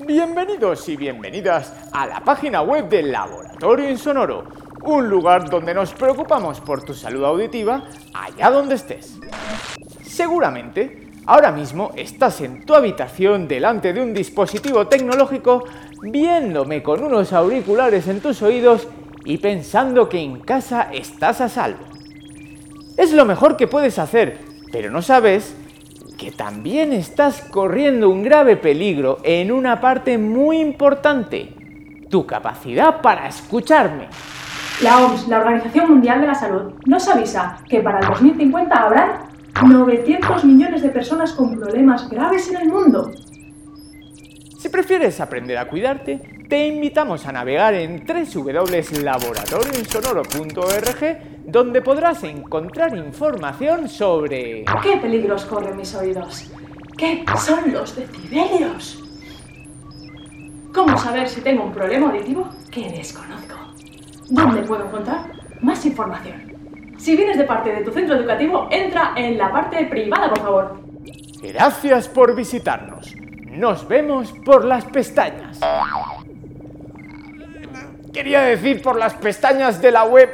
Bienvenidos y bienvenidas a la página web del Laboratorio Insonoro, un lugar donde nos preocupamos por tu salud auditiva allá donde estés. Seguramente, ahora mismo estás en tu habitación delante de un dispositivo tecnológico, viéndome con unos auriculares en tus oídos y pensando que en casa estás a salvo. Es lo mejor que puedes hacer, pero no sabes que también estás corriendo un grave peligro en una parte muy importante: tu capacidad para escucharme. La OMS, la Organización Mundial de la Salud, nos avisa que para el 2050 habrán 900 millones de personas con problemas graves en el mundo. Si prefieres aprender a cuidarte, te invitamos a navegar en www.laboratorioinsonoro.org, donde podrás encontrar información sobre... ¿Qué peligros corren mis oídos? ¿Qué son los decibelios? ¿Cómo saber si tengo un problema auditivo que desconozco? ¿Dónde puedo encontrar más información? Si vienes de parte de tu centro educativo, entra en la parte privada, por favor. Gracias por visitarnos. Nos vemos por las pestañas. Quería decir por las pestañas de la web.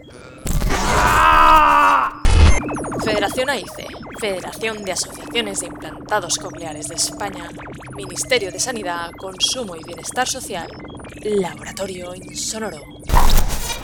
¡Ah! Federación AICE, Federación de Asociaciones de Implantados Cocleares de España, Ministerio de Sanidad, Consumo y Bienestar Social, Laboratorio Insonoro.